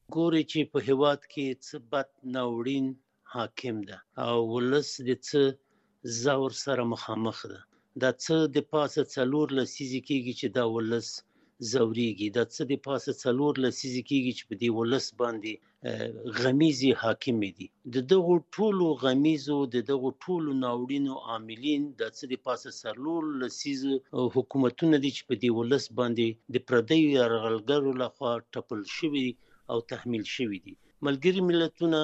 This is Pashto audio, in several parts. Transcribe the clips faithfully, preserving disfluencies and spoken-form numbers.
ګوري چې په هیواد کې څه بد ناورین حاکم ده او ولس د څه زور سره مخامخ ده. دا څه د پاسه څلور لسیزې کېږي چې دا ولس زوريږي. دا څه د پاسه څلور لسیزې کېږي چې په دې ولس باندې غمیزي حاکم دي. د دغو ټولو غمیزو د دغو ټولو ناورینو عاملین د څه د پاسه څلور لسیزې حکومتونه دي چې په دې ولس باندې د پردیو یرغلګرو لخوا ټپل شوي او تحمیل شوي دي. ملګري ملتونه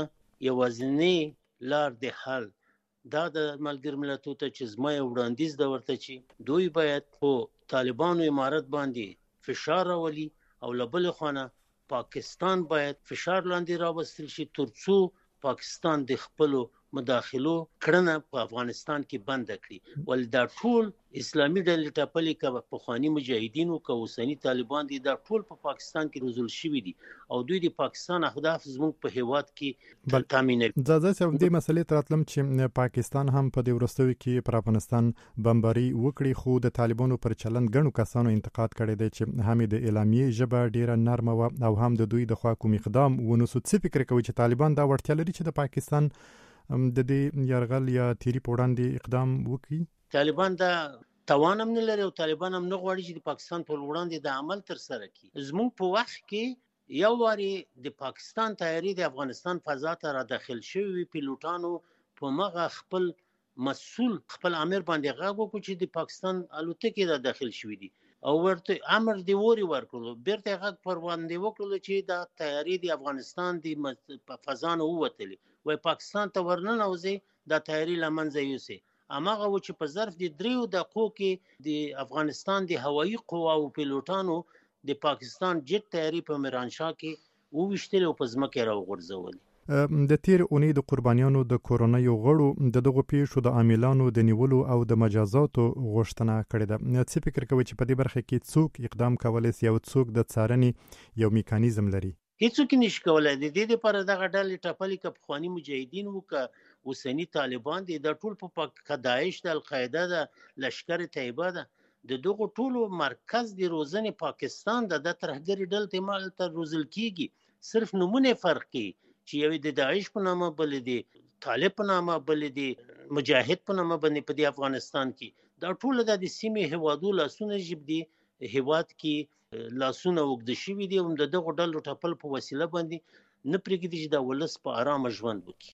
یوازینی لار د حل دا د ملګري ملتونو ته چې زما یو وړاندیز ده ورته چې دوی باید په طالبانو امارت باندې فشار راولي او له بلې خوا نه پاکستان باید فشار لاندې راوستل شي ترڅو پاکستان د خپلو مداخلو کړنه په افغانستان کې بند کړي. ولې دا ټول اسلامي ډلې ټاپلې که پخواني مجاهدینو که اوسني طالبان دي دا ټول په پاکستان کې روزل شوي دي او دوی د پاکستان اهداف زموږ په هیواد کې تامینوي. زه زه هم دې مسلې ته راتلم چې پاکستان هم په دې وروستیو کې پر افغانستان بمباري وکړي خو د طالبانو پر چلند ګڼو کسانو انتقاد کړی دی چې هم د اعلامیې ژبه ډیره نرمه وه او هم د دوی د خوا کوم اقدام ونسو. څه فکر کوي چې طالبان دا وړتیا لري چې د پاکستان د دې یرغل یا تیری په وړاندې اقدام وکړي؟ طالبان دا توان هم نه لري او طالبان هم نه غواړي چې د پاکستان په وړاندې د عمل تر سره کړي. زموږ په وخت کې یو واري د پاکستان تیاری د افغانستان فضا ته را داخل شوی پیلوټانو په مغه خپل مسؤل خپل امیر باندې غږ وکړ چې د پاکستان الوتکې را داخل شوی دي او ورته امر دی وری ورکړو بیرته غږ پر باندې وکړل چې دا تیاری د افغانستان د فضا نه ووتلی وای پاکستان ته ورننوځي دا تیاری لمنځه یوسي. اماغه و چې په ظرف د دریو دقیقو کې د افغانستان د هوایي قواو پیلوټانو د پاکستان جټ تیاری په میرانشاه کې وویشتل او په ځمکه راوغورځول. د تیر اونۍ د قربانیانو د کورونای غړو د دغه پیښو د عاملانو د نیولو او د مجازاتو غوښتنه کړې ده. څه فکر کوي چې په دې برخه کې څوک اقدام کولای شي او څوک د څارنې یو میکانیزم لري؟ هیڅوک نشي کولای. د دې لپاره دغه ډلې ټاپلې که پخواني مجاهدین وو که اوسني طالبان دي دا ټول په داعش د القاعده د لشکر طیبه ده د دغو ټولو مرکز د روزنې پاکستان د د ترهګري ډلې مال ته روزل کیږي. صرف نمونه فرق کی چې یو د داعش په نامه بل دی طالب په نامه بل دی مجاهد په نامه باندې په افغانستان کې دا ټول د سیمې هوادو لاسونه جيب دي هواد کې لاسونه وګد شوي دي او د دغه ډلو ټاپل په وسیله باندې نه پرېږدي چې د ولس په آرام ژوند وکړي.